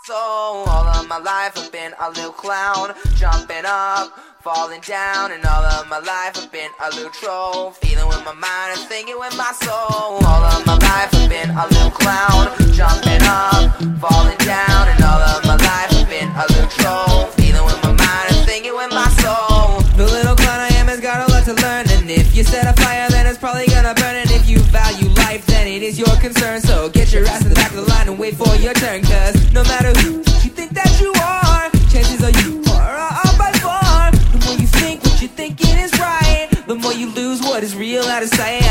soul. All of my life I've been a little clown, jumping up, falling down. And all of my life I've been a little troll, feeling with my mind and thinking with my soul. All of my life I've been a little clown, jumping up, falling down. And all of my life I've been a little troll, feeling with my mind and thinking with my soul. The little clown I am has got a lot to learn, and if you set a fire then it's probably gonna burn. And if you value life then it is your concern, so get your ass in the back of the line and wait for your turn. Cause no matter who you think that you are, chances are you are up by far. The more you think what you're thinking is right, the more you lose what is real out of sight.